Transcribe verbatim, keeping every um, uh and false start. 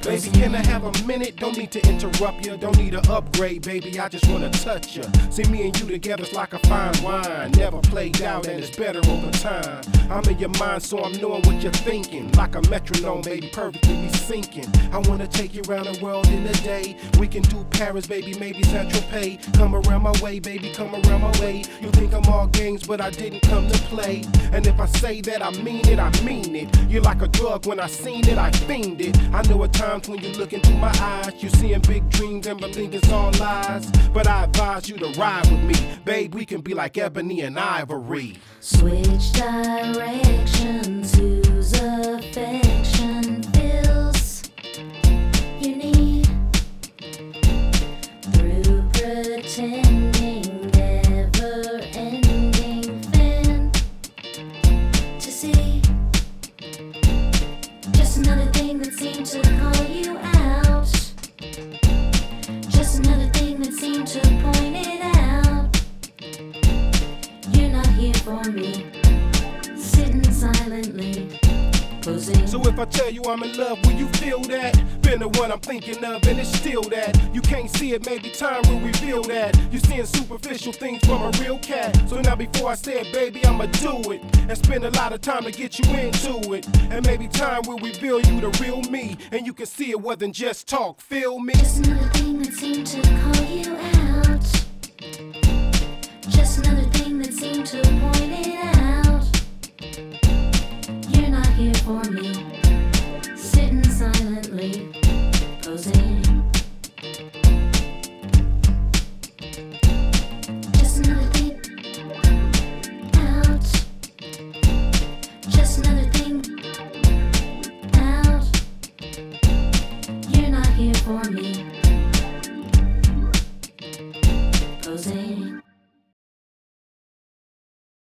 Baby, can I have a minute? Don't need to interrupt you, don't need an upgrade, baby, I just wanna touch you. See me and you together's like a fine wine, never played out and it's better over time. I'm in your mind, so I'm knowing what you're thinking. Like a metronome, baby, perfectly me sinking. I wanna take you around the world in a day. We can do Paris, baby, maybe Saint-Tropez. Come around my way, baby, come around my way. You think I'm all games, but I didn't come to play. And if I say that I mean it, I mean it. You're like a drug, when I seen it, I fiend it. I know at times when you look into my eyes, you seeing big dreams and believe it's all lies. But I advise you to ride with me, babe, we can be like ebony and ivory. Switch directions, whose affection feels you need. Through pretending, never-ending fantasy. Just another thing that seemed to call you out. Just another thing that seemed to point it out. You're not here for me, sitting silently, posing. So if I tell you I'm in love, will you feel that? Been the one I'm thinking of and it's still that. You can't see it, maybe time will reveal that. You're seeing superficial things from a real cat. So now before I say it, baby, I'ma do it. And spend a lot of time to get you into it. And maybe time will reveal you the real me. And you can see it wasn't just talk, feel me? Just another thing that seemed to call you out. Just another thing that seemed to point it out. You're not here for me, sitting silently, posing. Just another thing out. Just another thing out. You're not here for me.